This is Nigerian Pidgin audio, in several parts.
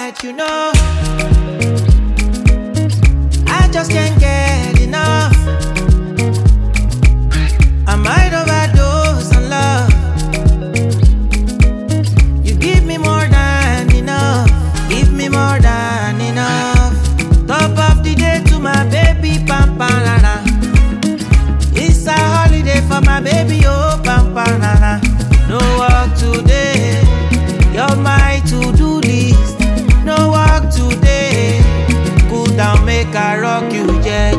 bad, you know. I just can't get enough. I might overdose on love. You give me more than enough. Give me more than enough. Top of the day to my baby, pamparana. It's a holiday for my baby, oh pamparana. No work today, you're my to-do list. No work today, cool down, make I rock you, yeah.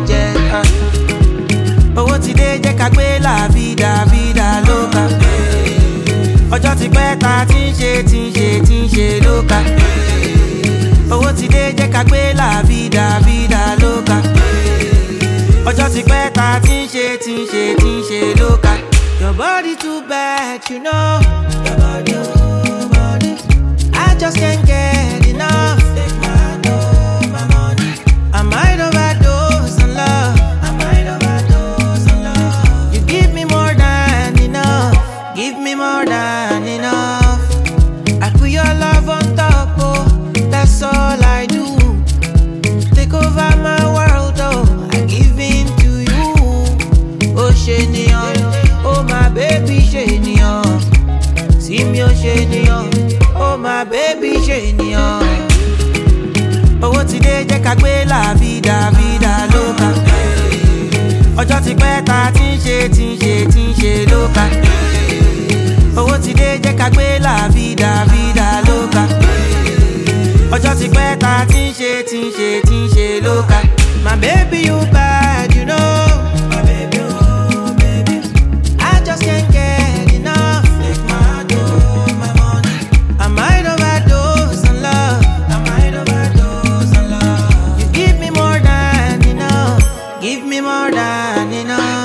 Owó ti dé jẹ́ ká gbé la vida, vida loca. Ọjọ́ ti pẹ́ ta ti ń ṣe lóka. Owó ti dé jẹ́ ká gbé la vida, vida loca. Ọjọ́ ti pẹ́ ta ti ń ṣe lóka. Your body too bad, you know. Your body, oh body. I just can't get enough. Take my dough, my money. I might overdose on love. I might overdose on love. You give me more than enough. Give me more than enough. I put your love on top, oh. That's all I do. Take over my world, oh. I give in to you. Oh, Shenion. Oh, my baby, Shenion. See me, oh, Shenion. Oh, my baby, Shenion. Owó ti dé jẹ́ ká gbé la vida, vida loca. Ọjọ́ ti pẹ́ ta ti ń ṣe lóka. Owó ti dé jẹ́ ká gbé la vida, vida loca. Ọjọ́ ti pẹ́ ta ti ń ṣe lóka. My baby, you bad, you know. My baby, oh baby. I just can't get enough. Take my dough, my money. I might overdose on love. I might overdose on love. You give me more than enough. Give me more than enough.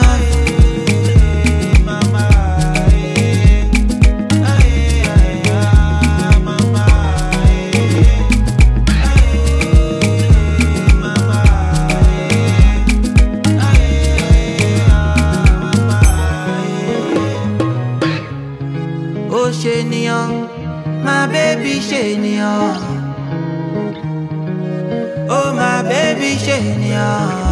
Mama, mama, oh Shenion, my baby Shenion. Oh my baby Shenion.